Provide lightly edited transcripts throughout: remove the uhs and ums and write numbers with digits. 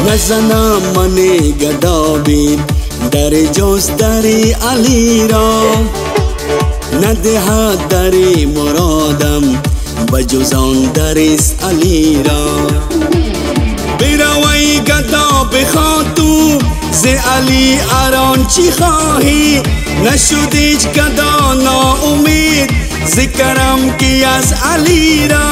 نزنم من گدا بین در جز در علی را، ندهد در مرادم بجز آن درست علی را. بروی گدا بخواه تو ز علی اران چی خواهی، نشد هیچ گدا ناامید ز کرم کی از علی را.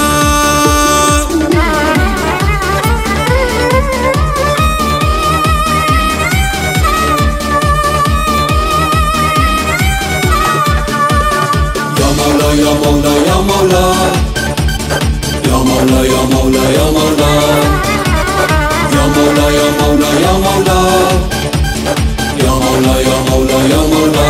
یا مولا یا مولا یا مولا یا مولا یا مولا یا مولا یا مولا یا مولا یا مولا یا مولا یا مولا.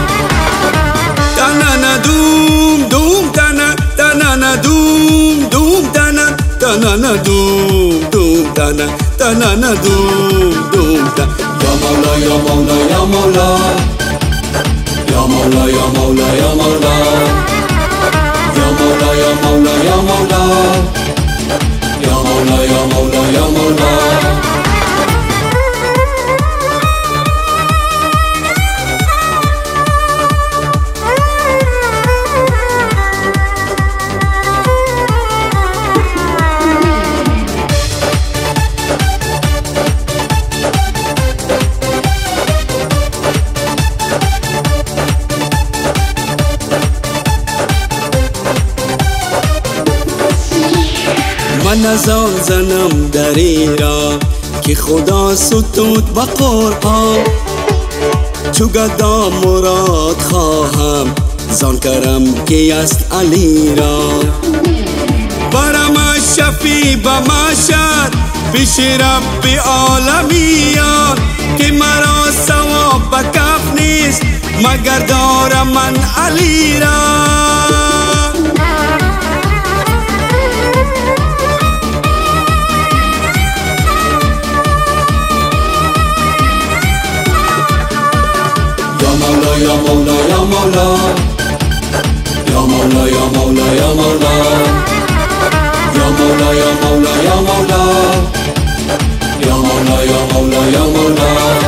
تنانا دوم دوم تنا تنانا دوم دوم تنا تنانا دوم دوم تنا تنانا دوم دوم تنا. یا مولا یا مولا یا مولا یا مولا یا مولا یا مولا یا مولا یا مولا یا مولا یا مولا یا مولا یا مولا. من از آن زنم دری را که خدا ستود با قرآن، چو گدا مراد خواهم زان کرم کی است علی را. برم شفی به محشر پیش رب عالمیان، که مرا ثواب به کف نیست مگر دارم من علی را. یا مولا یا مولا یا مولا یا مولا یا مولا یا مولا یا مولا یا مولا یا مولا یا مولا یا مولا.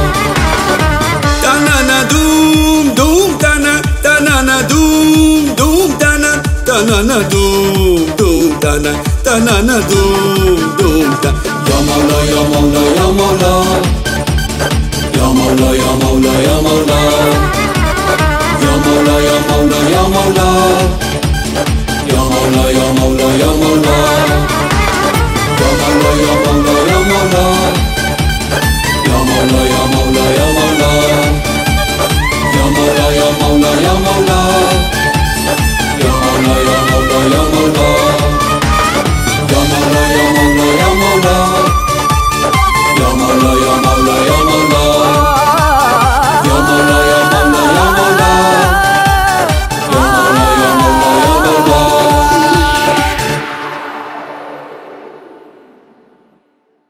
تنانا دوم دوم تنا تنانا دوم دوم تنا تنانا دوم دوم تنا تنانا دوم دوم